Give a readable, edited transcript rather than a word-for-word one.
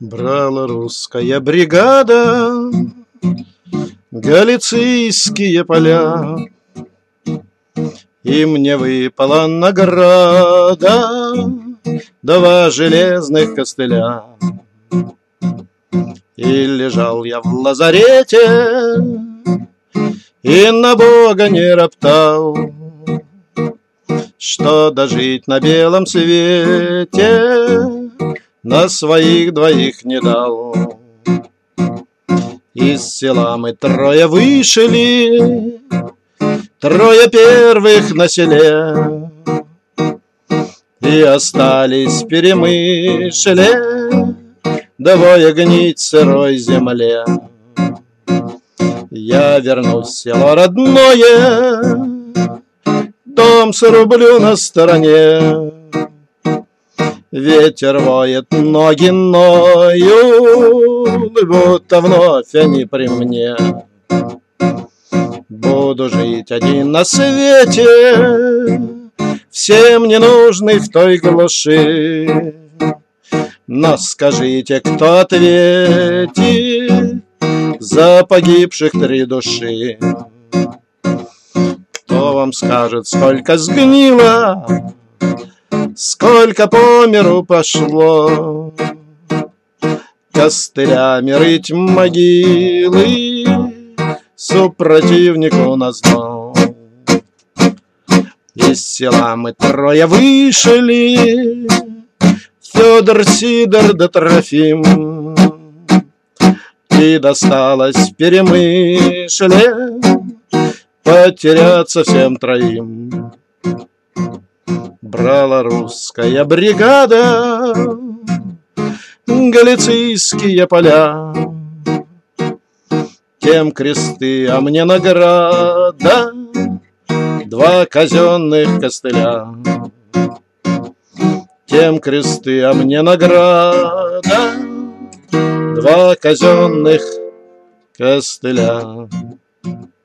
Брала русская бригада галицийские поля, и мне выпала награда 2 железных костыля. И лежал я в лазарете, и на Бога не роптал, что дожить на белом свете на своих 2 не дал. Из села мы 3 вышли, 3 первых на селе, и остались перемышле 2 гнить в сырой земле. Я вернусь в село родное, дом срублю на стороне. Ветер воет, ноги ноют, будто вновь они при мне. Буду жить один на свете, всем не нужный в той глуши. Но скажите, кто ответит за погибших 3 души? Кто вам скажет, сколько сгнило, сколько по миру пошло? Костылями рыть могилы супротивнику назло. Из села мы 3 вышли, Федор, Сидор да Трофим, и досталось перемышле потеряться всем 3. Брала русская бригада галицийские поля, тем кресты, а мне награда 2 казенных костыля. Тем кресты, а мне награда 2 казенных костыля.